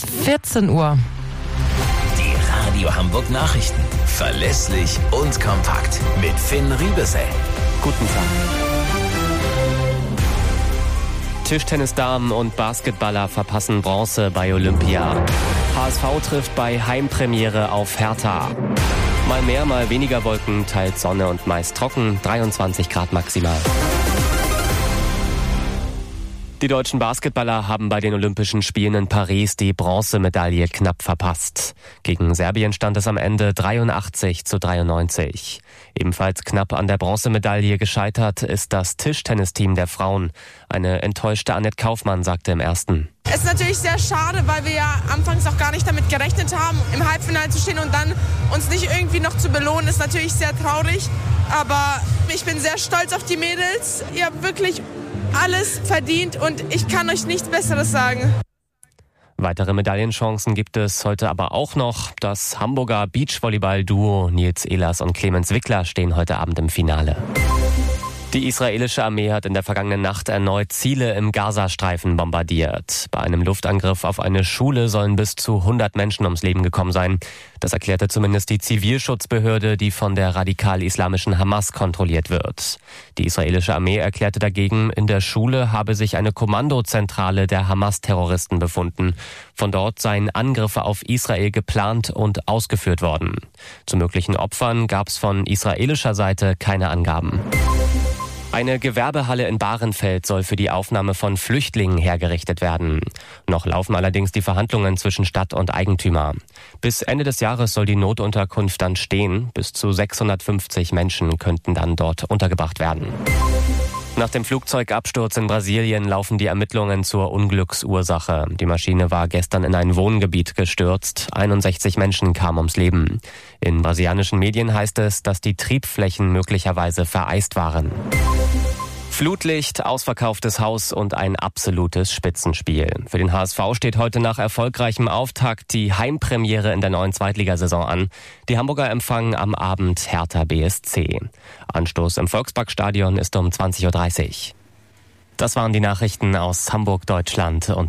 ist 14 Uhr. Die Radio Hamburg Nachrichten. Verlässlich und kompakt. Mit Finn Riebesell. Guten Tag. Tischtennisdamen und Basketballer verpassen Bronze bei Olympia. HSV trifft bei Heimpremiere auf Hertha. Mal mehr, mal weniger Wolken, teils Sonne und meist trocken, 23 Grad maximal. Die deutschen Basketballer haben bei den Olympischen Spielen in Paris die Bronzemedaille knapp verpasst. Gegen Serbien stand es am Ende 83-93. Ebenfalls knapp an der Bronzemedaille gescheitert ist das Tischtennisteam der Frauen. Eine enttäuschte Annette Kaufmann sagte im Ersten: Es ist natürlich sehr schade, weil wir ja anfangs auch gar nicht damit gerechnet haben, im Halbfinale zu stehen und dann uns nicht irgendwie noch zu belohnen, ist natürlich sehr traurig. Aber ich bin sehr stolz auf die Mädels. Ihr habt wirklich alles verdient und ich kann euch nichts Besseres sagen. Weitere Medaillenchancen gibt es heute aber auch noch. Das Hamburger Beachvolleyball-Duo Nils Ehlers und Clemens Wickler stehen heute Abend im Finale. Die israelische Armee hat in der vergangenen Nacht erneut Ziele im Gazastreifen bombardiert. Bei einem Luftangriff auf eine Schule sollen bis zu 100 Menschen ums Leben gekommen sein. Das erklärte zumindest die Zivilschutzbehörde, die von der radikal-islamischen Hamas kontrolliert wird. Die israelische Armee erklärte dagegen, in der Schule habe sich eine Kommandozentrale der Hamas-Terroristen befunden. Von dort seien Angriffe auf Israel geplant und ausgeführt worden. Zu möglichen Opfern gab es von israelischer Seite keine Angaben. Eine Gewerbehalle in Bahrenfeld soll für die Aufnahme von Flüchtlingen hergerichtet werden. Noch laufen allerdings die Verhandlungen zwischen Stadt und Eigentümer. Bis Ende des Jahres soll die Notunterkunft dann stehen. Bis zu 650 Menschen könnten dann dort untergebracht werden. Nach dem Flugzeugabsturz in Brasilien laufen die Ermittlungen zur Unglücksursache. Die Maschine war gestern in ein Wohngebiet gestürzt. 61 Menschen kamen ums Leben. In brasilianischen Medien heißt es, dass die Triebflächen möglicherweise vereist waren. Flutlicht, ausverkauftes Haus und ein absolutes Spitzenspiel. Für den HSV steht heute nach erfolgreichem Auftakt die Heimpremiere in der neuen Zweitligasaison an. Die Hamburger empfangen am Abend Hertha BSC. Anstoß im Volksparkstadion ist um 20:30 Uhr. Das waren die Nachrichten aus Hamburg, Deutschland und